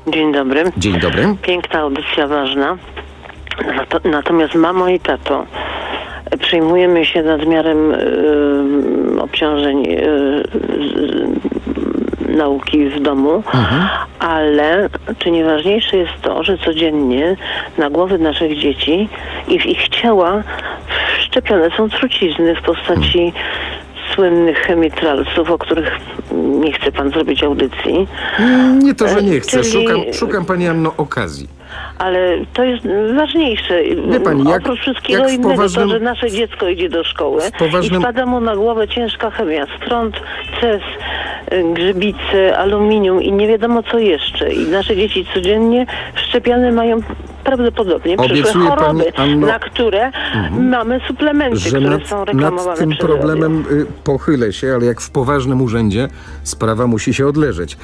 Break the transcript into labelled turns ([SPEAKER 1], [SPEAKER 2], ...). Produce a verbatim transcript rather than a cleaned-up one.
[SPEAKER 1] Dzień dobry.
[SPEAKER 2] Dzień dobry.
[SPEAKER 1] Piękna audycja, ważna. Nato- Natomiast mamo i tato, przejmujemy się nadmiarem y, obciążeń y, z, nauki w domu,
[SPEAKER 2] Mhm.
[SPEAKER 1] ale czy nieważniejsze jest to, że codziennie na głowy naszych dzieci i w ich ciała wszczepione są trucizny w postaci słynnych chemitralsów, o których nie chce pan zrobić audycji.
[SPEAKER 2] Nie to, że nie chcę.
[SPEAKER 1] Czyli-
[SPEAKER 2] Szukam, szukam pani Anno okazji.
[SPEAKER 1] Ale to jest ważniejsze.
[SPEAKER 2] Wie pani, jak-
[SPEAKER 1] Oprócz wszystkiego
[SPEAKER 2] jak w
[SPEAKER 1] innego,
[SPEAKER 2] poważnym-
[SPEAKER 1] to, że nasze dziecko idzie do szkoły
[SPEAKER 2] w poważnym-
[SPEAKER 1] i spada mu na głowę ciężka chemia, strąd, ces, y, grzybice, aluminium i nie wiadomo co jeszcze. I nasze dzieci codziennie wszczepiane mają prawdopodobnie przyszłe
[SPEAKER 2] Obiecuje
[SPEAKER 1] choroby,
[SPEAKER 2] pani, Anno,
[SPEAKER 1] na które mamy suplementy,
[SPEAKER 2] że
[SPEAKER 1] które
[SPEAKER 2] nad,
[SPEAKER 1] są reklamowane
[SPEAKER 2] nad tym
[SPEAKER 1] przez
[SPEAKER 2] problemem y, pochylę się, ale jak w poważnym urzędzie sprawa musi się odleżeć.